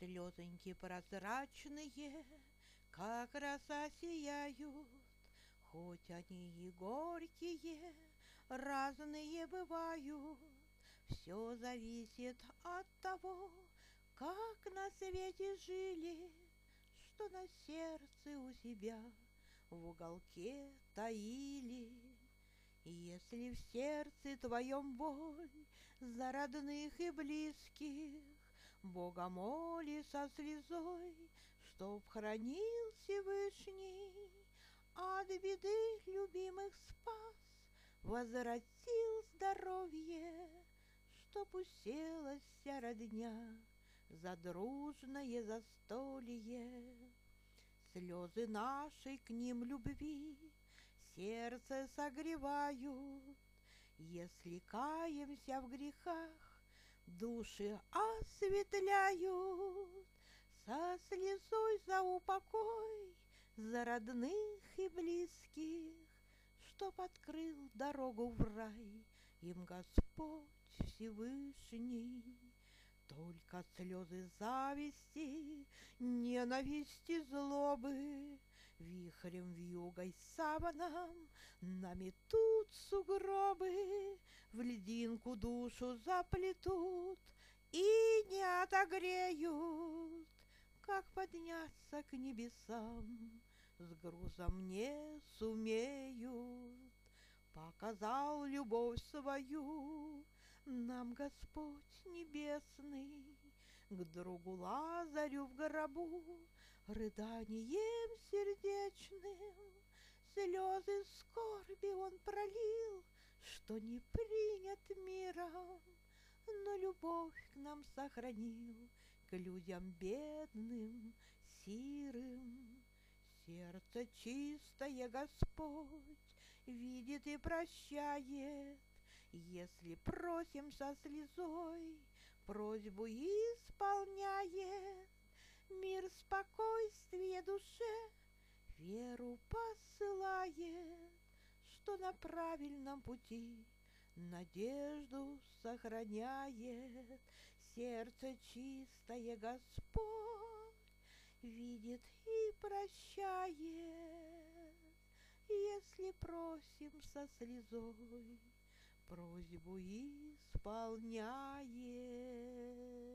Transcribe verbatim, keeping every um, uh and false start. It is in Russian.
Слезоньки прозрачные, как роса сияют, хоть они и горькие, разные бывают. Все зависит от того, как на свете жили, что на сердце у себя в уголке таили. Если в сердце твоем боль за родных и близких, Бога моли со слезой, чтоб хранил Всевышний, от беды любимых спас, возвратил здоровье, чтоб уселась вся родня за дружное застолье. Слезы нашей к ним любви сердце согревают, если каемся в грехах, души осветляют. Со слезой за упокой, за родных и близких, чтоб открыл дорогу в рай им Господь Всевышний. Только слезы зависти, ненависти, злобы вихрем, вьюгой, саваном наметут сугробы, в льдинку душу заплетут и не отогреют. Как подняться к небесам с грузом не сумеют. Показал любовь свою нам Господь Небесный, к другу Лазарю в гробу, рыданием сердечным слезы скорби он пролил, что не принят миром, но любовь к нам сохранил, к людям бедным, сирым. Сердце чистое Господь видит и прощает, если просим со слезой, просьбу исполняет. Мир, спокойствие душе, веру посылает, что на правильном пути надежду сохраняет. Сердце чистое Господь видит и прощает, если просим со слезой, просьбу исполняет.